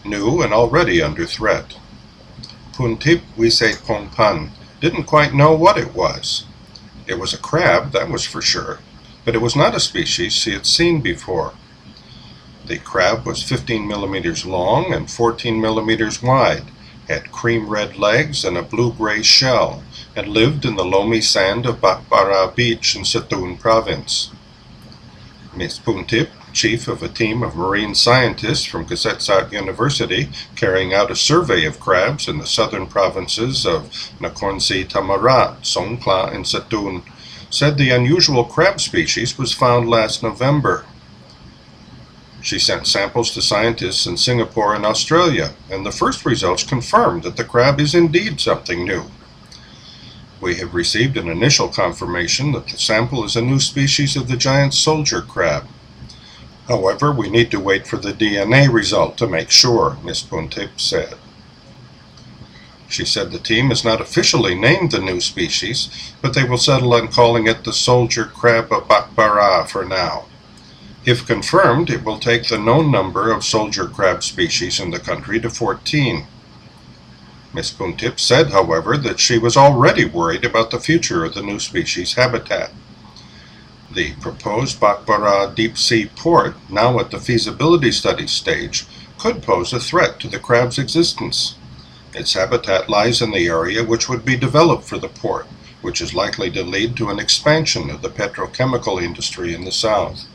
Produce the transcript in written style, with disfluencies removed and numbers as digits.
new and already under threat. Puntip Wiseit didn't quite know what it was. It was a crab, that was for sure, but it was not a species she had seen before. The crab was 15 millimeters long and 14 millimeters wide, had cream-red legs and a blue-gray shell, and lived in the loamy sand of Bakbara Beach in Satun Province. Ms. Puntip, chief of a team of marine scientists from Kasetsart University carrying out a survey of crabs in the southern provinces of Nakhon Si Thammarat, Songkhla, and Satun, said the unusual crab species was found last November. She sent samples to scientists in Singapore and Australia, and the first results confirmed that the crab is indeed something new. We have received an initial confirmation that the sample is a new species of the giant soldier crab. However, we need to wait for the DNA result to make sure, Ms. Puntip said. She said the team has not officially named the new species, but they will settle on calling it the soldier crab of Bakbara for now. If confirmed, it will take the known number of soldier crab species in the country to 14. Ms. Puntip said, however, that she was already worried about the future of the new species' habitat. The proposed Bakbara deep-sea port, now at the feasibility study stage, could pose a threat to the crab's existence. Its habitat lies in the area which would be developed for the port, which is likely to lead to an expansion of the petrochemical industry in the south.